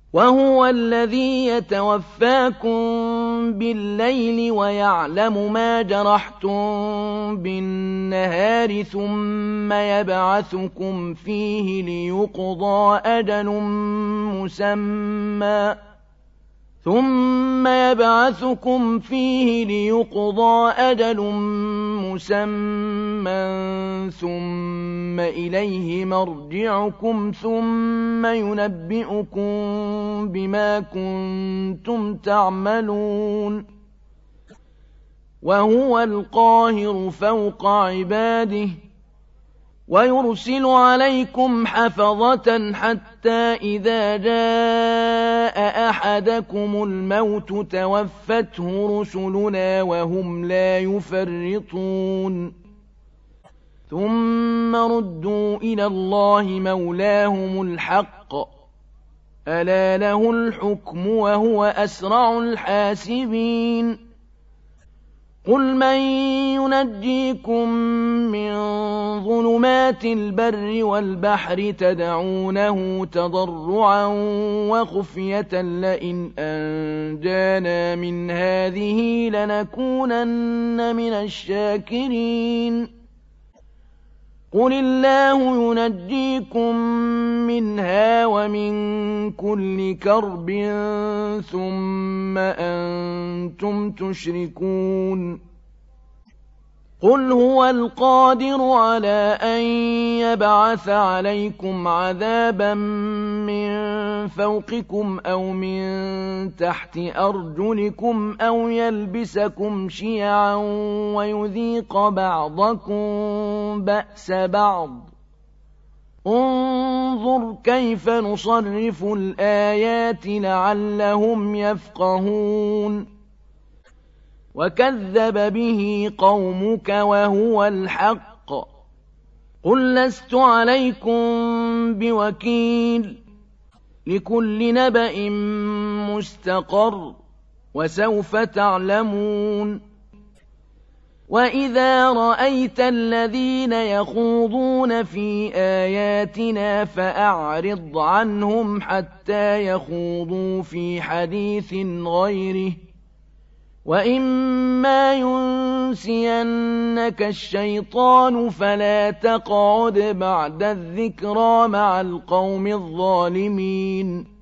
وهو الذي يتوفاكم بالليل ويعلم ما جرحتم بالنهار ثم يبعثكم فيه ليقضى أجل مسمى ثم إليه مرجعكم ثم ينبئكم بما كنتم تعملون وهو القاهر فوق عباده ويرسل عليكم حفظة حتى إذا جاء أحدكم الموت توفته رسلنا وهم لا يفرطون ثم ردوا إلى الله مولاهم الحق ألا له الحكم وهو أسرع الحاسبين قل من ينجيكم من ظلمات البر والبحر تدعونه تضرعا وخفية لئن أنجانا من هذه لنكونن من الشاكرين قل الله ينجيكم منها ومن كل كرب ثم أنتم تشركون قل هو القادر على أن يبعث عليكم عذابا من فوقكم أو من تحت أرجلكم أو يلبسكم شيعا ويذيق بعضكم بأس بعض انظر كيف نصرف الآيات لعلهم يفقهون وكذب به قومك وهو الحق قل لست عليكم بوكيل لكل نبأ مستقر وسوف تعلمون وإذا رأيت الذين يخوضون في آياتنا فأعرض عنهم حتى يخوضوا في حديث غيره وإما ينسينك الشيطان فلا تقعد بعد الذكرى مع القوم الظالمين